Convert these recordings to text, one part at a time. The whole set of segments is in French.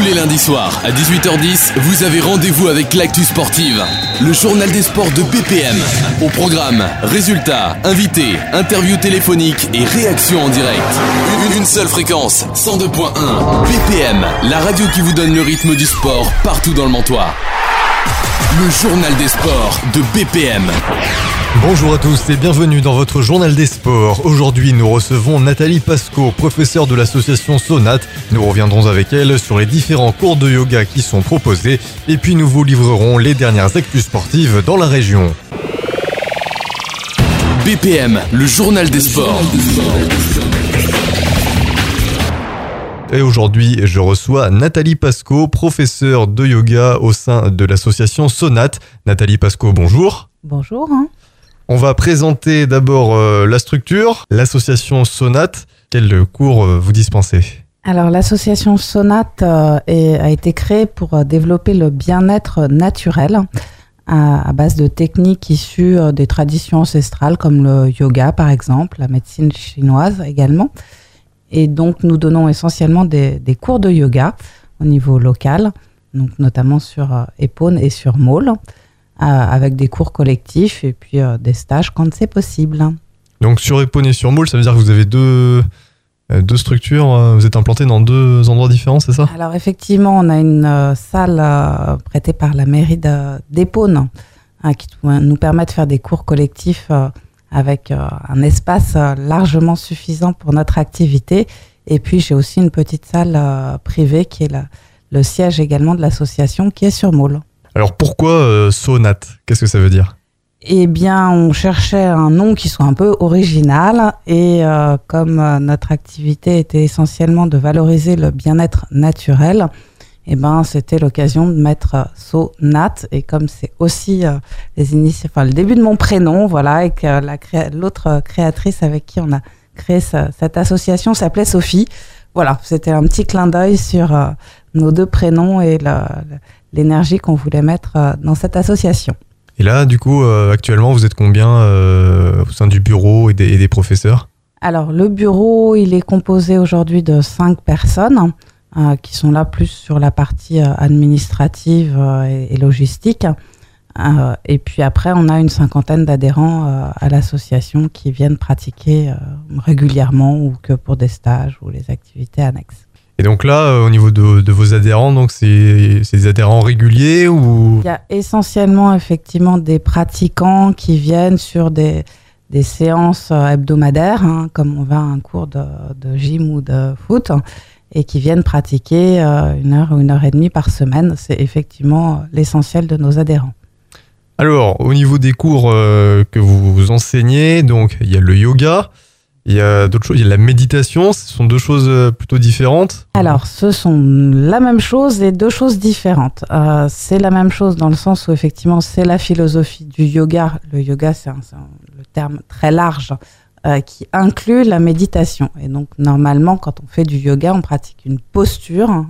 les lundis soirs, à 18h10, vous avez rendez-vous avec l'actu sportive. Le journal des sports de BPM. Au programme, résultats, invités, interviews téléphoniques et réactions en direct. Une seule fréquence, 102.1. BPM, la radio qui vous donne le rythme du sport partout dans le Mantois. Le journal des sports de BPM. Bonjour à tous et bienvenue dans votre journal des sports. Aujourd'hui, nous recevons Nathalie Pasco, professeure de l'association Sonate. Nous reviendrons avec elle sur les différents cours de yoga qui sont proposés et puis nous vous livrerons les dernières actus sportives dans la région. BPM, le journal des sports. Et aujourd'hui, je reçois Nathalie Pasco, professeure de yoga au sein de l'association Sonate. Nathalie Pasco, bonjour. Bonjour. On va présenter d'abord la structure, l'association Sonate. Quel cours vous dispensez ? Alors l'association Sonate a été créée pour développer le bien-être naturel à base de techniques issues des traditions ancestrales comme le yoga par exemple, la médecine chinoise également. Et donc nous donnons essentiellement des cours de yoga au niveau local, donc notamment sur Épône et sur Maule, avec des cours collectifs et puis des stages quand c'est possible. Donc sur Épône et sur Maule, ça veut dire que vous avez deux structures, vous êtes implanté dans deux endroits différents, c'est ça ? Alors effectivement, on a une salle prêtée par la mairie d'Épône qui nous permet de faire des cours collectifs avec un espace largement suffisant pour notre activité. Et puis j'ai aussi une petite salle privée qui est le siège également de l'association qui est sur Maule. Alors pourquoi Sonate ? Qu'est-ce que ça veut dire ? Eh bien, on cherchait un nom qui soit un peu original et comme notre activité était essentiellement de valoriser le bien-être naturel, eh ben, c'était l'occasion de mettre Sonate. Et comme c'est aussi le début de mon prénom, voilà, et que l'autre créatrice avec qui on a créé cette association s'appelait Sophie. Voilà, c'était un petit clin d'œil sur nos deux prénoms et l'énergie qu'on voulait mettre dans cette association. Et là, du coup, actuellement, vous êtes combien au sein du bureau et des professeurs ? Alors, le bureau, il est composé aujourd'hui de 5 personnes qui sont là plus sur la partie administrative et logistique. Et puis après, on a une 50aine d'adhérents à l'association qui viennent pratiquer régulièrement ou que pour des stages ou les activités annexes. Et donc là, au niveau de vos adhérents, donc c'est des adhérents réguliers ou... Il y a essentiellement effectivement des pratiquants qui viennent sur des séances hebdomadaires, comme on va à un cours de gym ou de foot, et qui viennent pratiquer 1 heure ou 1h30 par semaine. C'est effectivement l'essentiel de nos adhérents. Alors, au niveau des cours que vous enseignez, donc il y a le yoga, il y a d'autres choses, il y a la méditation, ce sont deux choses plutôt différentes. Alors, ce sont la même chose et deux choses différentes. C'est la même chose dans le sens où effectivement c'est la philosophie du yoga. Le yoga, c'est le terme très large qui inclut la méditation. Et donc, normalement, quand on fait du yoga, on pratique une posture.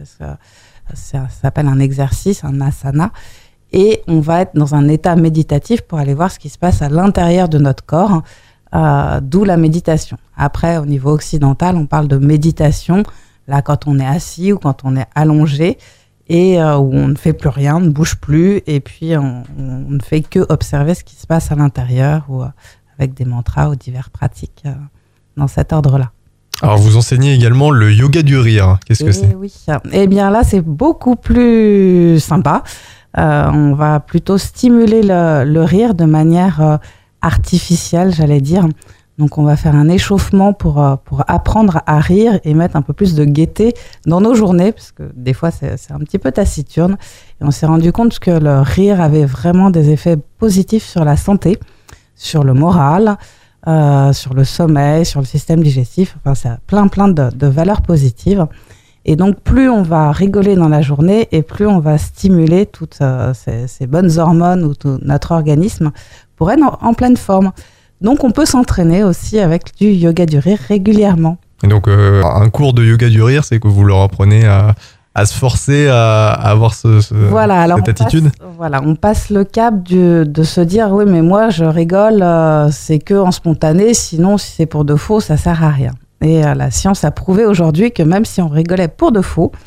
Ça s'appelle un exercice, un asana. Et on va être dans un état méditatif pour aller voir ce qui se passe à l'intérieur de notre corps. D'où la méditation. Après, au niveau occidental, on parle de méditation, là, quand on est assis ou quand on est allongé et où on ne fait plus rien, on ne bouge plus et puis on ne fait que observer ce qui se passe à l'intérieur ou avec des mantras ou diverses pratiques dans cet ordre-là. Alors, vous enseignez également le yoga du rire. Qu'est-ce que c'est ? Oui. Eh bien là, c'est beaucoup plus sympa. On va plutôt stimuler le rire de manière artificielle, j'allais dire. Donc, on va faire un échauffement pour apprendre à rire et mettre un peu plus de gaieté dans nos journées, parce que des fois, c'est un petit peu taciturne. Et on s'est rendu compte que le rire avait vraiment des effets positifs sur la santé, sur le moral, sur le sommeil, sur le système digestif. Enfin, ça a plein de valeurs positives. Et donc, plus on va rigoler dans la journée et plus on va stimuler toutes ces bonnes hormones ou tout notre organisme pour être en pleine forme. Donc, on peut s'entraîner aussi avec du yoga du rire régulièrement. Et donc, un cours de yoga du rire, c'est que vous leur apprenez à se forcer à avoir cette attitude. On passe le cap de se dire, oui, mais moi, je rigole, c'est que en spontané, sinon, si c'est pour de faux, ça sert à rien. Et la science a prouvé aujourd'hui que même si on rigolait pour de faux,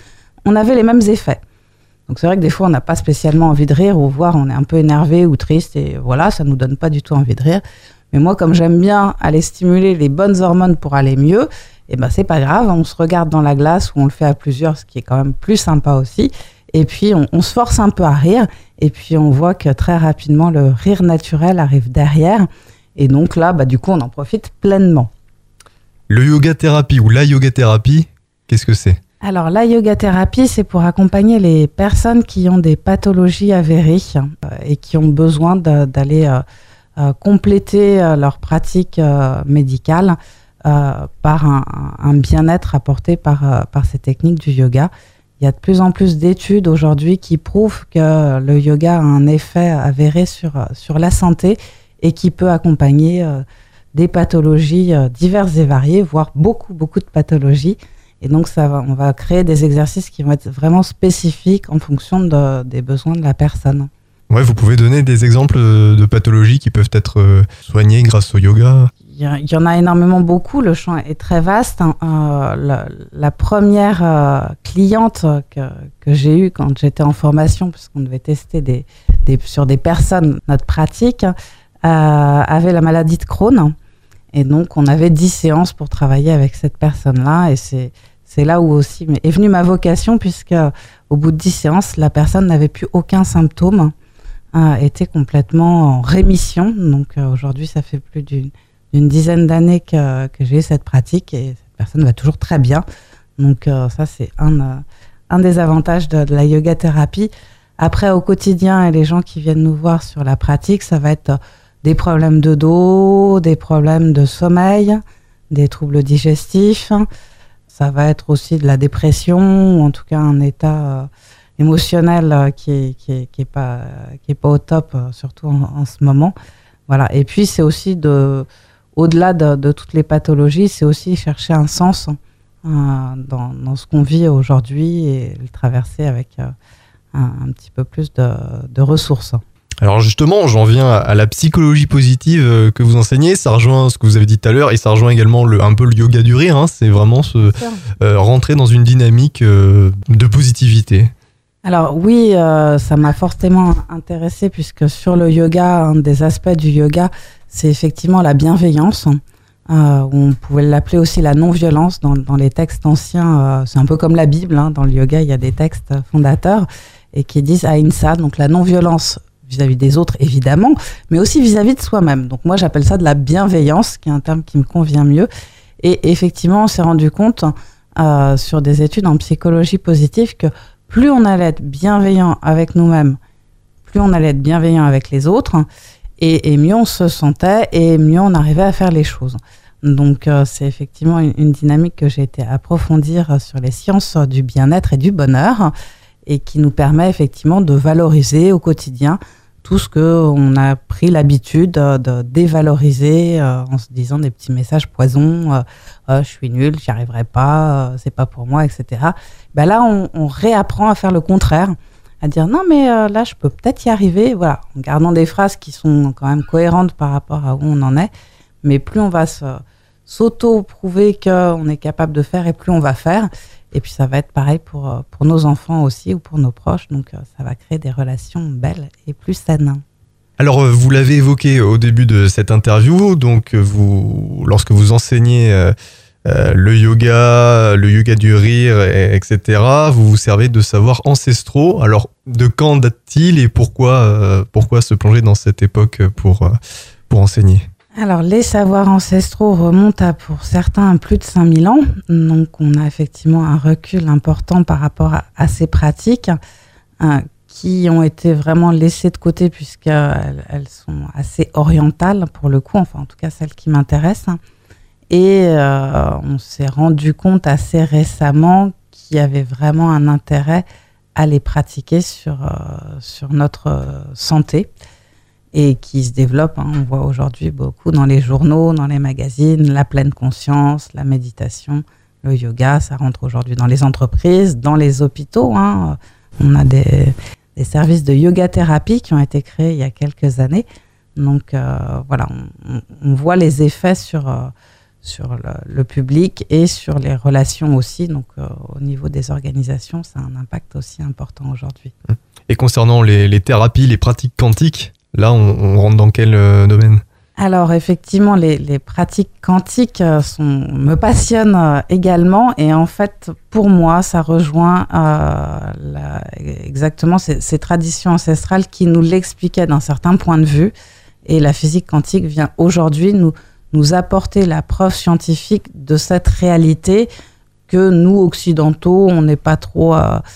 on avait les mêmes effets. Donc c'est vrai que des fois, on n'a pas spécialement envie de rire, ou voire on est un peu énervé ou triste, et voilà, ça nous donne pas du tout envie de rire. Mais moi, comme j'aime bien aller stimuler les bonnes hormones pour aller mieux, c'est pas grave, on se regarde dans la glace, ou on le fait à plusieurs, ce qui est quand même plus sympa aussi. Et puis, on se force un peu à rire, et puis on voit que très rapidement, le rire naturel arrive derrière. Et donc là, du coup, on en profite pleinement. Le yoga thérapie ou la yoga thérapie, qu'est-ce que c'est ? Alors, la yoga thérapie, c'est pour accompagner les personnes qui ont des pathologies avérées et qui ont besoin d'aller compléter leur pratique médicale par un bien-être apporté par ces techniques du yoga. Il y a de plus en plus d'études aujourd'hui qui prouvent que le yoga a un effet avéré sur la santé et qui peut accompagner des pathologies diverses et variées, voire beaucoup de pathologies. Et donc, on va créer des exercices qui vont être vraiment spécifiques en fonction des besoins de la personne. Ouais, vous pouvez donner des exemples de pathologies qui peuvent être soignées grâce au yoga ? Il y en a énormément beaucoup, le champ est très vaste. La première cliente que j'ai eue quand j'étais en formation, puisqu'on devait tester sur des personnes notre pratique, avait la maladie de Crohn. Et donc, on avait 10 séances pour travailler avec cette personne-là. Et c'est là où aussi est venue ma vocation, puisque au bout de 10 séances, la personne n'avait plus aucun symptôme, était complètement en rémission. Donc, aujourd'hui, ça fait plus d'une dizaine d'années que j'ai eu cette pratique et cette personne va toujours très bien. Donc, ça, c'est un des avantages de la yoga thérapie. Après, au quotidien, et les gens qui viennent nous voir sur la pratique, ça va être des problèmes de dos, des problèmes de sommeil, des troubles digestifs. Ça va être aussi de la dépression, ou en tout cas un état émotionnel qui est pas au top, surtout en ce moment. Voilà. Et puis c'est aussi au-delà de toutes les pathologies, c'est aussi chercher un sens dans ce qu'on vit aujourd'hui et le traverser avec un petit peu plus de ressources. Alors justement, j'en viens à la psychologie positive que vous enseignez. Ça rejoint ce que vous avez dit tout à l'heure et ça rejoint également un peu le yoga du rire. C'est vraiment rentrer dans une dynamique de positivité. Alors oui, ça m'a fortement intéressée puisque sur le yoga, un des aspects du yoga, c'est effectivement la bienveillance. On pouvait l'appeler aussi la non-violence dans les textes anciens. C'est un peu comme la Bible. Dans le yoga, il y a des textes fondateurs et qui disent ahimsa, donc la non-violence vis-à-vis des autres, évidemment, mais aussi vis-à-vis de soi-même. Donc moi, j'appelle ça de la bienveillance, qui est un terme qui me convient mieux. Et effectivement, on s'est rendu compte sur des études en psychologie positive que plus on allait être bienveillant avec nous-mêmes, plus on allait être bienveillant avec les autres, et mieux on se sentait, et mieux on arrivait à faire les choses. Donc c'est effectivement une dynamique que j'ai été approfondir sur les sciences du bien-être et du bonheur, et qui nous permet effectivement de valoriser au quotidien tout ce qu'on a pris l'habitude de dévaloriser en se disant des petits messages poison, je suis nul, j'y arriverai pas, c'est pas pour moi, etc. Là, on réapprend à faire le contraire, à dire non mais là je peux peut-être y arriver, voilà, en gardant des phrases qui sont quand même cohérentes par rapport à où on en est, mais plus on va s'auto-prouver qu'on est capable de faire et plus on va faire. Et puis ça va être pareil pour nos enfants aussi ou pour nos proches, donc ça va créer des relations belles et plus saines. Alors vous l'avez évoqué au début de cette interview, donc lorsque vous enseignez le yoga du rire, etc., vous vous servez de savoirs ancestraux. Alors de quand date-t-il et pourquoi se plonger dans cette époque pour enseigner ? Alors, les savoirs ancestraux remontent pour certains à plus de 5000 ans. Donc, on a effectivement un recul important par rapport à ces pratiques qui ont été vraiment laissées de côté puisqu'elles sont assez orientales pour le coup, enfin en tout cas celles qui m'intéressent. Et on s'est rendu compte assez récemment qu'il y avait vraiment un intérêt à les pratiquer sur notre santé. Et qui se développe, on voit aujourd'hui beaucoup dans les journaux, dans les magazines, la pleine conscience, la méditation, le yoga, ça rentre aujourd'hui dans les entreprises, dans les hôpitaux. On a des services de yoga thérapie qui ont été créés il y a quelques années. Donc voilà, on voit les effets sur sur le public et sur les relations aussi. Donc, au niveau des organisations, ça a un impact aussi important aujourd'hui. Et concernant les thérapies, les pratiques quantiques, là, on rentre dans quel domaine ? Alors, effectivement, les pratiques quantiques me passionnent également. Et en fait, pour moi, ça rejoint exactement ces traditions ancestrales qui nous l'expliquaient d'un certain point de vue. Et la physique quantique vient aujourd'hui nous apporter la preuve scientifique de cette réalité que nous, occidentaux, on n'est pas trop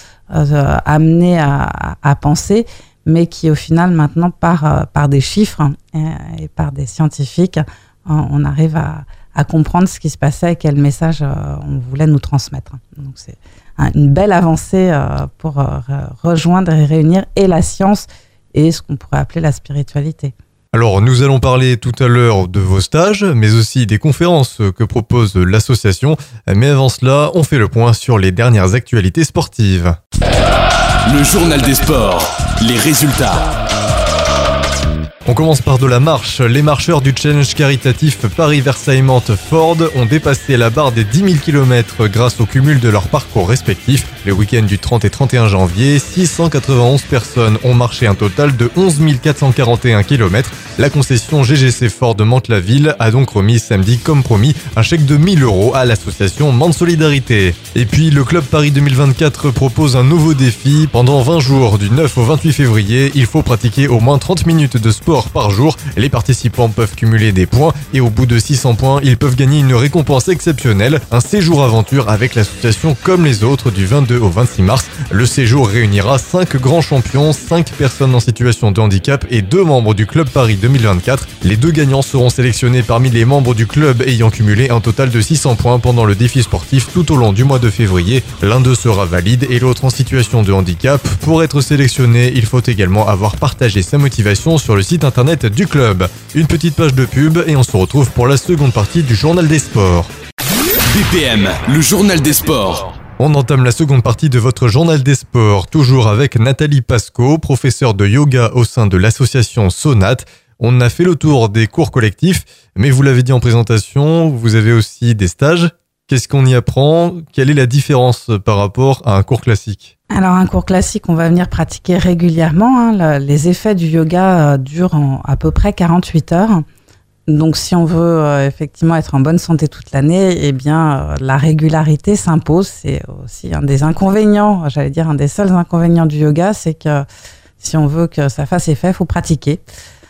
amenés à penser, mais qui au final maintenant par des chiffres et par des scientifiques, on arrive à comprendre ce qui se passait et quel message on voulait nous transmettre. Donc c'est une belle avancée pour rejoindre et réunir et la science et ce qu'on pourrait appeler la spiritualité. Alors, nous allons parler tout à l'heure de vos stages, mais aussi des conférences que propose l'association. Mais avant cela, on fait le point sur les dernières actualités sportives. Le journal des sports, les résultats. On commence par de la marche. Les marcheurs du challenge caritatif Paris-Versailles-Mantes-Ford ont dépassé la barre des 10 000 km grâce au cumul de leurs parcours respectifs. Le week-end du 30 et 31 janvier, 691 personnes ont marché un total de 11 441 km. La concession GGC Ford Mantes-la-Ville a donc remis samedi, comme promis, un chèque de 1 000 € à l'association Mantes Solidarité. Et puis, le Club Paris 2024 propose un nouveau défi. Pendant 20 jours, du 9 au 28 février, il faut pratiquer au moins 30 minutes de sport par jour. Les participants peuvent cumuler des points et au bout de 600 points, ils peuvent gagner une récompense exceptionnelle, un séjour aventure avec l'association Comme les Autres du 22 au 26 mars. Le séjour réunira 5 grands champions, 5 personnes en situation de handicap et 2 membres du Club Paris 2024. Les 2 gagnants seront sélectionnés parmi les membres du club ayant cumulé un total de 600 points pendant le défi sportif tout au long du mois de février. L'un d'eux sera valide et l'autre en situation de handicap. Pour être sélectionné, il faut également avoir partagé sa motivation sur le site internet du club. Une petite page de pub et on se retrouve pour la seconde partie du journal des sports. BPM, le journal des sports. On entame la seconde partie de votre journal des sports, toujours avec Nathalie Pasco, professeure de yoga au sein de l'association Sonat. On a fait le tour des cours collectifs, mais vous l'avez dit en présentation, vous avez aussi des stages. Qu'est-ce qu'on y apprend ? Quelle est la différence par rapport à un cours classique ? Alors, un cours classique, on va venir pratiquer régulièrement. Les effets du yoga durent à peu près 48 heures. Donc, si on veut effectivement être en bonne santé toute l'année, eh bien, la régularité s'impose. C'est aussi un des inconvénients, j'allais dire un des seuls inconvénients du yoga, c'est que si on veut que ça fasse effet, il faut pratiquer.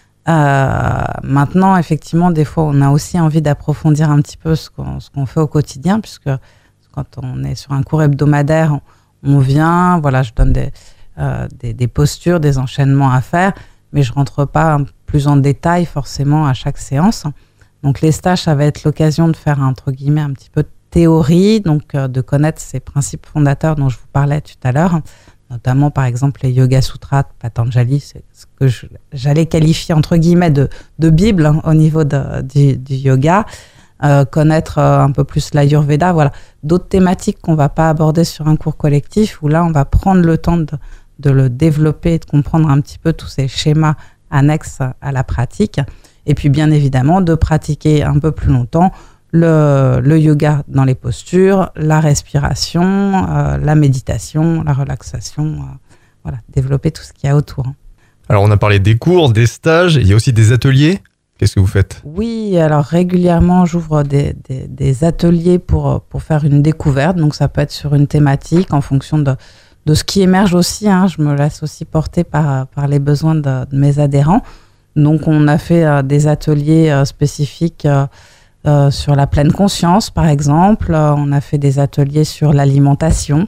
Maintenant, effectivement, des fois, on a aussi envie d'approfondir un petit peu ce qu'on fait au quotidien, puisque quand on est sur un cours hebdomadaire, on vient, voilà, je donne des postures, des enchaînements à faire, mais je rentre pas plus en détail forcément à chaque séance. Donc les stages, ça va être l'occasion de faire entre guillemets un petit peu de théorie, donc de connaître ces principes fondateurs dont je vous parlais tout à l'heure, notamment par exemple les Yoga Sutras de Patanjali, c'est ce que j'allais qualifier entre guillemets de Bible au niveau du yoga. Connaître un peu plus l'Ayurveda, voilà, d'autres thématiques qu'on va pas aborder sur un cours collectif, où là on va prendre le temps de le développer et de comprendre un petit peu tous ces schémas annexes à la pratique, et puis bien évidemment de pratiquer un peu plus longtemps le yoga dans les postures, la respiration, la méditation, la relaxation, voilà, développer tout ce qu'il y a autour. Alors on a parlé des cours, des stages, il y a aussi des ateliers. Qu'est-ce que vous faites ? Oui, alors régulièrement, j'ouvre des ateliers pour faire une découverte. Donc, ça peut être sur une thématique en fonction de ce qui émerge aussi. Je me laisse aussi porter par les besoins de mes adhérents. Donc, on a fait des ateliers spécifiques sur la pleine conscience, par exemple. On a fait des ateliers sur l'alimentation.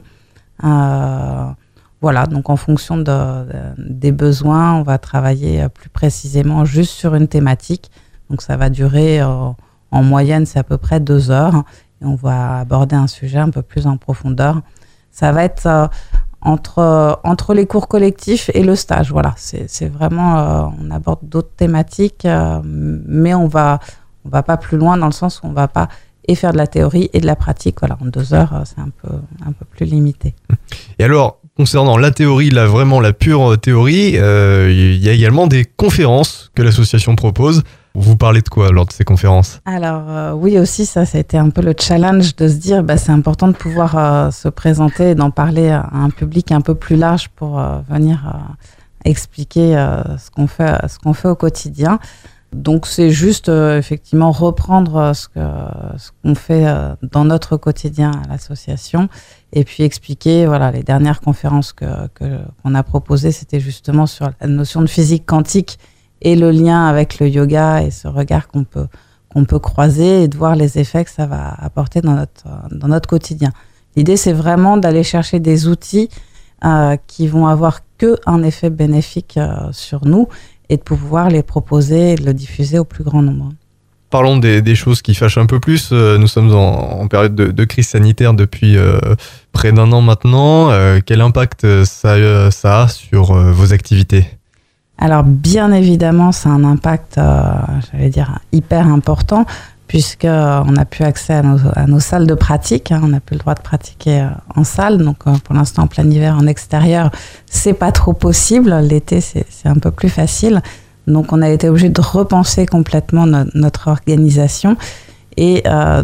Voilà, donc en fonction des besoins, on va travailler plus précisément juste sur une thématique. Donc ça va durer, en moyenne, c'est à peu près 2 heures. Et on va aborder un sujet un peu plus en profondeur. Ça va être entre les cours collectifs et le stage. Voilà, c'est vraiment, on aborde d'autres thématiques, mais on va pas plus loin dans le sens où on va pas et faire de la théorie et de la pratique. Voilà, en 2 heures, c'est un peu plus limité. Et alors, concernant la théorie, là, vraiment la pure théorie, il y a également des conférences que l'association propose. Vous parlez de quoi lors de ces conférences ? Alors oui aussi, ça a été un peu le challenge de se dire c'est important de pouvoir se présenter et d'en parler à un public un peu plus large pour venir expliquer ce qu'on fait au quotidien. Donc c'est juste effectivement reprendre ce qu'on fait dans notre quotidien à l'association et puis expliquer les dernières conférences qu'on a proposées, c'était justement sur la notion de physique quantique et le lien avec le yoga et ce regard qu'on peut croiser et de voir les effets que ça va apporter dans notre quotidien. L'idée c'est vraiment d'aller chercher des outils qui vont avoir qu'un effet bénéfique sur nous et de pouvoir les proposer et de le diffuser au plus grand nombre. Parlons des choses qui fâchent un peu plus. Nous sommes en période de crise sanitaire depuis près d'1 an maintenant. Quel impact ça a sur vos activités ? Alors bien évidemment, ça a un impact, hyper important, puisqu'on n'a plus accès à nos salles de pratique. On n'a plus le droit de pratiquer en salle. Donc pour l'instant, en plein hiver, en extérieur, c'est pas trop possible. L'été, c'est un peu plus facile. Donc on a été obligé de repenser complètement notre organisation et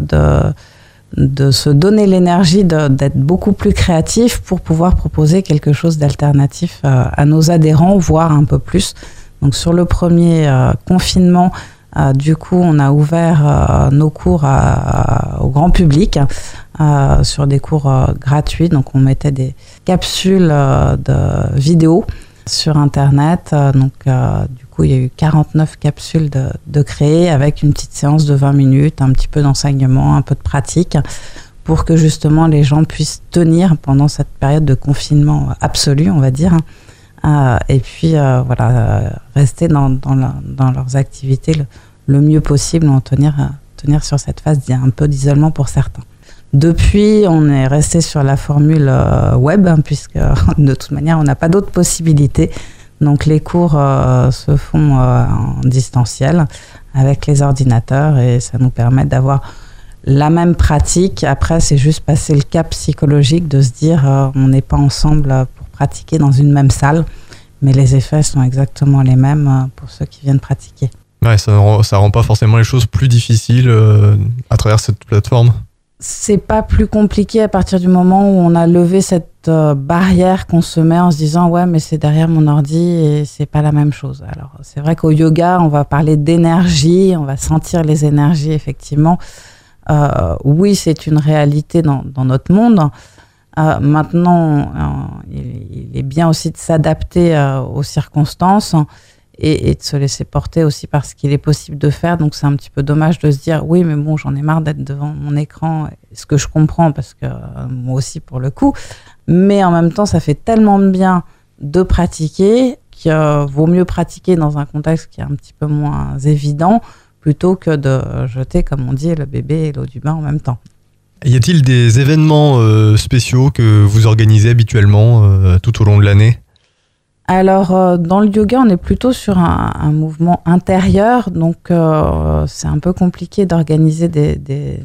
de se donner l'énergie d'être beaucoup plus créatif pour pouvoir proposer quelque chose d'alternatif à nos adhérents, voire un peu plus. Donc sur le premier confinement, du coup, on a ouvert nos cours au grand public sur des cours gratuits. Donc, on mettait des capsules de vidéos sur Internet. Du coup, il y a eu 49 capsules de créées avec une petite séance de 20 minutes, un petit peu d'enseignement, un peu de pratique, pour que justement les gens puissent tenir pendant cette période de confinement absolu, on va dire. Et puis rester dans leurs activités le mieux possible, en tenir sur cette phase un peu d'isolement pour certains. Depuis, on est resté sur la formule web, puisque de toute manière, on n'a pas d'autres possibilités. Donc les cours se font en distanciel avec les ordinateurs et ça nous permet d'avoir la même pratique. Après, c'est juste passer le cap psychologique de se dire on n'est pas ensemble pour pratiquer dans une même salle, mais les effets sont exactement les mêmes pour ceux qui viennent pratiquer. Ouais, ça rend pas forcément les choses plus difficiles à travers cette plateforme. C'est pas plus compliqué à partir du moment où on a levé cette barrière qu'on se met en se disant ouais mais c'est derrière mon ordi et c'est pas la même chose. Alors c'est vrai qu'au yoga on va parler d'énergie, on va sentir les énergies effectivement. Oui, c'est une réalité dans notre monde. Maintenant, il est bien aussi de s'adapter aux circonstances et de se laisser porter aussi par ce qu'il est possible de faire. Donc c'est un petit peu dommage de se dire oui mais bon j'en ai marre d'être devant mon écran, ce que je comprends parce que moi aussi pour le coup, mais en même temps ça fait tellement de bien de pratiquer qu'il vaut mieux pratiquer dans un contexte qui est un petit peu moins évident plutôt que de jeter, comme on dit, le bébé et l'eau du bain en même temps. Y a-t-il des événements spéciaux que vous organisez habituellement tout au long de l'année ? Alors, dans le yoga, on est plutôt sur un mouvement intérieur, donc c'est un peu compliqué d'organiser des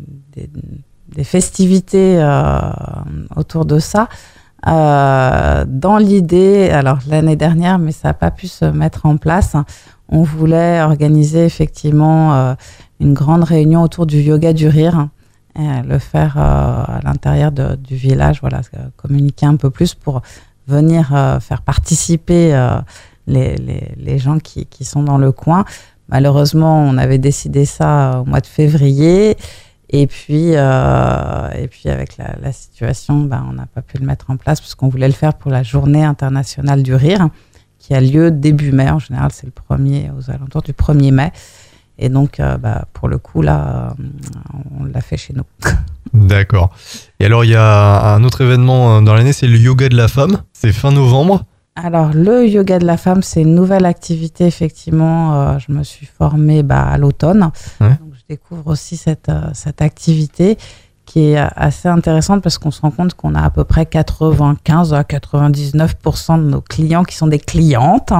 festivités autour de ça. Dans l'idée, alors l'année dernière, mais ça n'a pas pu se mettre en place, on voulait organiser effectivement une grande réunion autour du yoga du rire, et le faire à l'intérieur du village, communiquer un peu plus pour venir faire participer les gens qui sont dans le coin. Malheureusement, on avait décidé ça au mois de février. Et puis avec la situation, on n'a pas pu le mettre en place parce qu'on voulait le faire pour la Journée internationale du rire, qui a lieu début mai. En général, c'est aux alentours du 1er mai. Et donc, pour le coup, là, on l'a fait chez nous. D'accord. Et alors, il y a un autre événement dans l'année, c'est le yoga de la femme. C'est fin novembre. Alors, le yoga de la femme, c'est une nouvelle activité, effectivement. Je me suis formée à l'automne. Ouais. Donc, je découvre aussi cette activité qui est assez intéressante parce qu'on se rend compte qu'on a à peu près 95 à 99% de nos clients qui sont des clientes.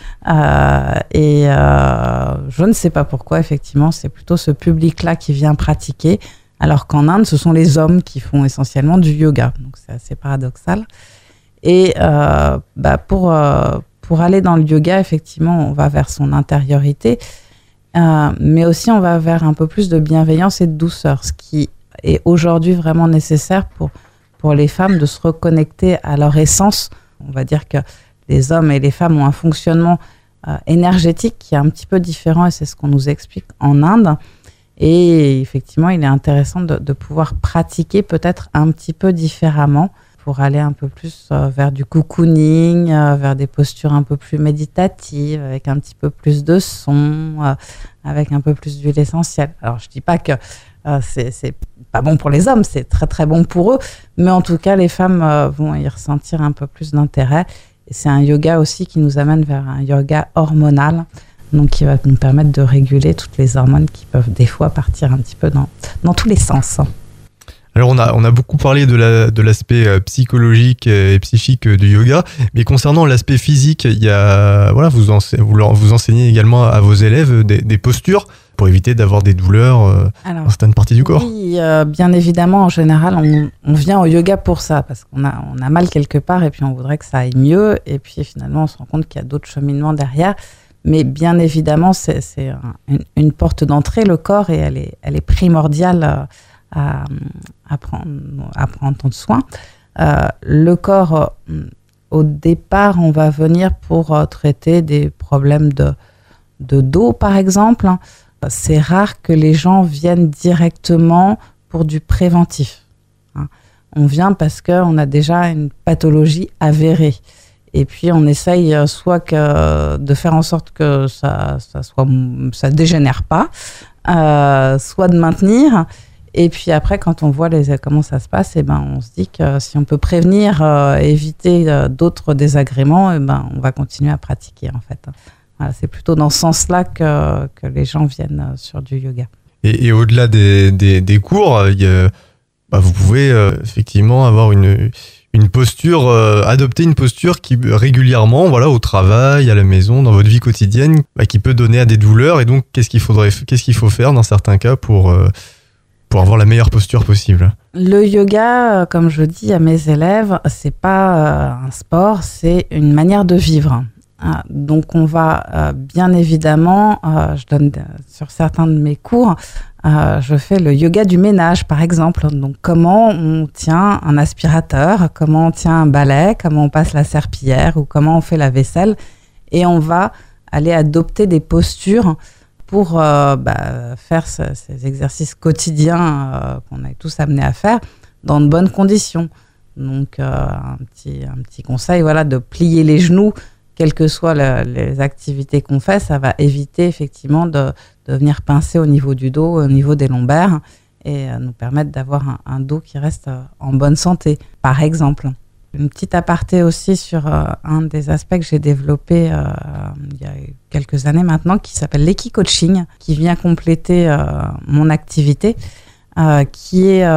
Je ne sais pas pourquoi, effectivement, c'est plutôt ce public-là qui vient pratiquer, alors qu'en Inde, ce sont les hommes qui font essentiellement du yoga. Donc, c'est assez paradoxal. Et pour aller dans le yoga, effectivement, on va vers son intériorité. mais aussi on va vers un peu plus de bienveillance et de douceur, ce qui est aujourd'hui vraiment nécessaire pour les femmes de se reconnecter à leur essence. On va dire que les hommes et les femmes ont un fonctionnement énergétique qui est un petit peu différent, et c'est ce qu'on nous explique en Inde. Et effectivement, il est intéressant de pouvoir pratiquer peut-être un petit peu différemment pour aller un peu plus vers du cocooning, vers des postures un peu plus méditatives, avec un petit peu plus de son, avec un peu plus d'huile essentielle. Alors, je dis pas que c'est pas bon pour les hommes, c'est très très bon pour eux, mais en tout cas, les femmes vont y ressentir un peu plus d'intérêt. Et c'est un yoga aussi qui nous amène vers un yoga hormonal, donc qui va nous permettre de réguler toutes les hormones qui peuvent des fois partir un petit peu dans tous les sens. Alors on a beaucoup parlé de l'aspect psychologique et psychique du yoga, mais concernant l'aspect physique, il y a vous enseignez également à vos élèves des postures pour éviter d'avoir des douleurs dans certaines parties du corps. Oui, bien évidemment, en général, on vient au yoga pour ça, parce qu'on a mal quelque part et puis on voudrait que ça aille mieux, et puis finalement on se rend compte qu'il y a d'autres cheminements derrière. Mais bien évidemment, c'est une porte d'entrée, le corps, et elle est primordiale à prendre soin. Le corps, au départ, on va venir pour traiter des problèmes de dos, par exemple. C'est rare que les gens viennent directement pour du préventif. On vient parce qu'on a déjà une pathologie avérée. Et puis, on essaye soit de faire en sorte que ça dégénère pas, soit de maintenir. Et puis après, quand on voit comment ça se passe, on se dit que si on peut prévenir, éviter d'autres désagréments, on va continuer à pratiquer, en fait. Voilà, c'est plutôt dans ce sens-là que les gens viennent sur du yoga. Et au-delà des cours, vous pouvez effectivement avoir une posture, adopter une posture qui régulièrement, au travail, à la maison, dans votre vie quotidienne, qui peut donner à des douleurs. Et donc, qu'est-ce qu'il faut faire dans certains cas pour avoir la meilleure posture possible? Le yoga, comme je dis à mes élèves, c'est pas un sport, c'est une manière de vivre. Donc on va bien évidemment, je donne sur certains de mes cours, je fais le yoga du ménage par exemple. Donc comment on tient un aspirateur, comment on tient un balai, comment on passe la serpillière ou comment on fait la vaisselle, et on va aller adopter des postures pour faire ces exercices quotidiens qu'on est tous amenés à faire dans de bonnes conditions. Donc un petit conseil, de plier les genoux, quelles que soient les activités qu'on fait, ça va éviter effectivement de venir pincer au niveau du dos, au niveau des lombaires, et nous permettre d'avoir un dos qui reste en bonne santé, par exemple. Une petite aparté aussi sur un des aspects que j'ai développé il y a quelques années maintenant, qui s'appelle l'Eki-Coaching, qui vient compléter mon activité, qui est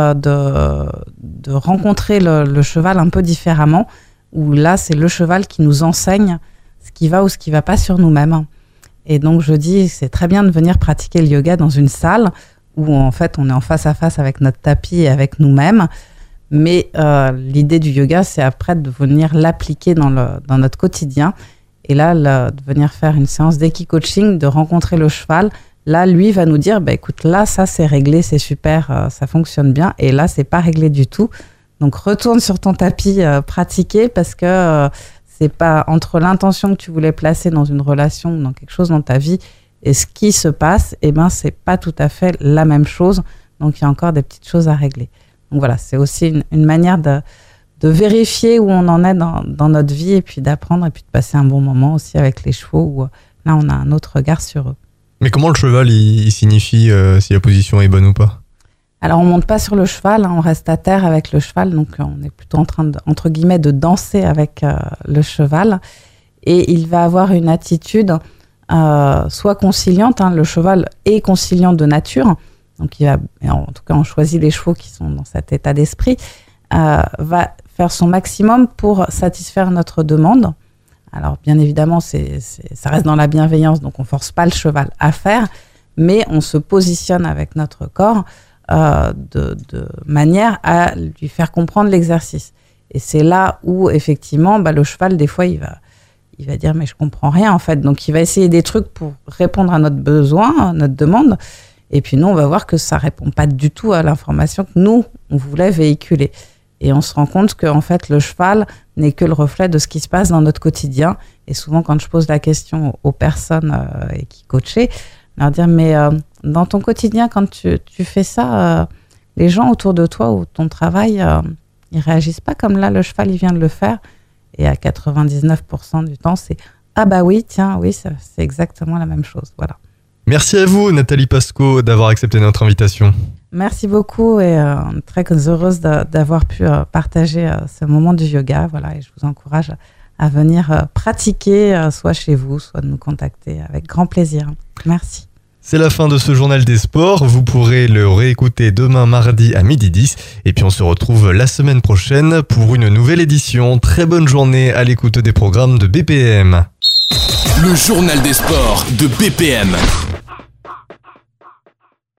de rencontrer le cheval un peu différemment, où là, c'est le cheval qui nous enseigne ce qui va ou ce qui ne va pas sur nous-mêmes. Et donc, je dis, c'est très bien de venir pratiquer le yoga dans une salle où, en fait, on est en face à face avec notre tapis et avec nous-mêmes. Mais l'idée du yoga, c'est après de venir l'appliquer dans notre quotidien. Et là, de venir faire une séance d'Eki-Coaching, de rencontrer le cheval. Là, lui va nous dire, écoute, là, ça, c'est réglé, c'est super, ça fonctionne bien. Et là, c'est pas réglé du tout. Donc, retourne sur ton tapis, pratiquer, parce que c'est pas entre l'intention que tu voulais placer dans une relation, dans quelque chose dans ta vie, et ce qui se passe, c'est pas tout à fait la même chose. Donc, il y a encore des petites choses à régler. Donc voilà, c'est aussi une manière de vérifier où on en est dans notre vie, et puis d'apprendre, et puis de passer un bon moment aussi avec les chevaux, où là, on a un autre regard sur eux. Mais comment le cheval, il signifie si la position est bonne ou pas? Alors, on monte pas sur le cheval, on reste à terre avec le cheval, donc on est plutôt en train entre guillemets, de danser avec le cheval. Et il va avoir une attitude soit conciliante, le cheval est conciliant de nature, donc en tout cas, on choisit les chevaux qui sont dans cet état d'esprit, va faire son maximum pour satisfaire notre demande. Alors, bien évidemment, ça reste dans la bienveillance, donc on force pas le cheval à faire, mais on se positionne avec notre corps de manière à lui faire comprendre l'exercice. Et c'est là où, effectivement, le cheval, des fois, il il va dire mais je comprends rien en fait. Donc il va essayer des trucs pour répondre à notre besoin, à notre demande. Et puis nous, on va voir que ça répond pas du tout à l'information que nous, on voulait véhiculer. Et on se rend compte que en fait, le cheval n'est que le reflet de ce qui se passe dans notre quotidien. Et souvent, quand je pose la question aux personnes qui coachaient, leur dire mais dans ton quotidien, quand tu fais ça, les gens autour de toi ou ton travail, ils réagissent pas comme là, le cheval, il vient de le faire. Et à 99% du temps, c'est ah bah oui, tiens, oui, c'est exactement la même chose. Voilà. Merci à vous, Nathalie Pasco, d'avoir accepté notre invitation. Merci beaucoup et très heureuse d'avoir pu partager ce moment du yoga. Voilà, et je vous encourage à venir pratiquer, soit chez vous, soit de nous contacter avec grand plaisir. Merci. C'est la fin de ce journal des sports. Vous pourrez le réécouter demain mardi à 12h10. Et puis on se retrouve la semaine prochaine pour une nouvelle édition. Très bonne journée à l'écoute des programmes de BPM. Le journal des sports de BPM.